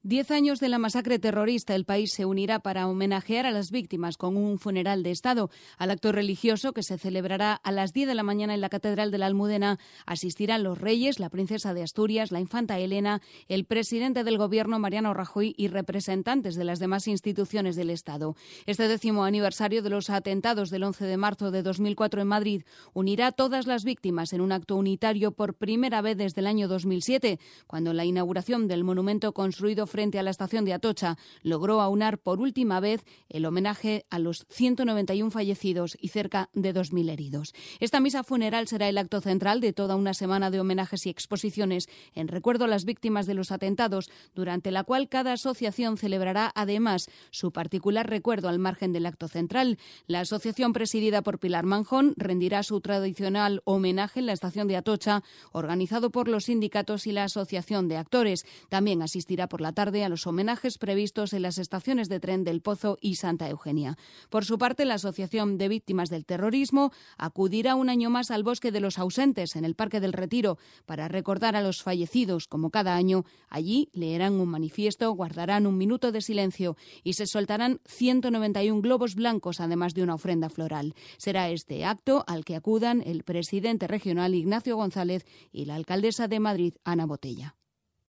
10 años de la masacre terrorista. El país se unirá para homenajear a las víctimas con un funeral de Estado. Al acto religioso, que se celebrará a las 10 de la mañana en la Catedral de la Almudena, asistirán los reyes, la princesa de Asturias, la infanta Elena, el presidente del Gobierno, Mariano Rajoy, y representantes de las demás instituciones del Estado. Este 10º aniversario de los atentados del 11 de marzo de 2004 en Madrid unirá a todas las víctimas en un acto unitario por primera vez desde el año 2007, cuando la inauguración del monumento construido frente a la estación de Atocha logró aunar por última vez el homenaje a los 191 fallecidos y cerca de 2.000 heridos. Esta misa funeral será el acto central de toda una semana de homenajes y exposiciones en recuerdo a las víctimas de los atentados, durante la cual cada asociación celebrará además su particular recuerdo al margen del acto central. La asociación presidida por Pilar Manjón rendirá su tradicional homenaje en la estación de Atocha, organizado por los sindicatos y la Asociación de Actores. También asistirá por la tarde a los homenajes previstos en las estaciones de tren del Pozo y Santa Eugenia. Por su parte, la Asociación de Víctimas del Terrorismo acudirá un año más al Bosque de los Ausentes, en el Parque del Retiro, para recordar a los fallecidos. Como cada año, allí leerán un manifiesto, guardarán un minuto de silencio y se soltarán 191 globos blancos, además de una ofrenda floral. Será este acto al que acudan el presidente regional Ignacio González y la alcaldesa de Madrid, Ana Botella.